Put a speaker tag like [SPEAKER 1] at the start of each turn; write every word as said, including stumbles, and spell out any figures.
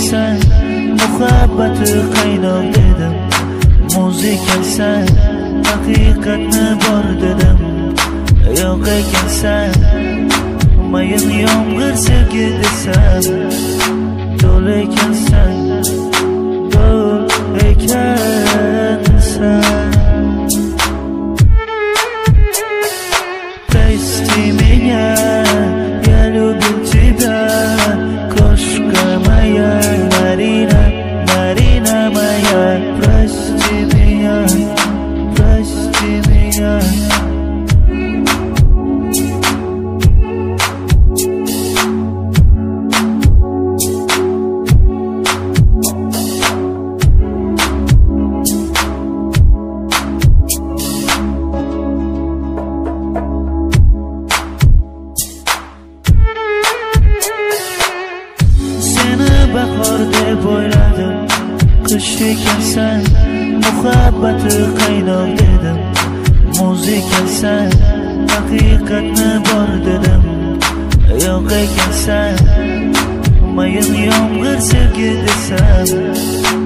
[SPEAKER 1] ekansan, muhabbati qaynoq dedim. Muzikasan, haqiqatni bor dedim. Yo'q ekansan, mayin yomg'ir sevgi desam. Do'l ekansan, do'l ekansan. Прости меня, я любил тебя, кошка моя, Марина, Марина моя. Прости меня, прости меня. Bahor deb o'yladim, qish ekansan, muhabbati qaynoq dedim. Muzikasan, haqiqatni bor dedim. Yo'q ekansan, mayin yomg'ir sevgi desam.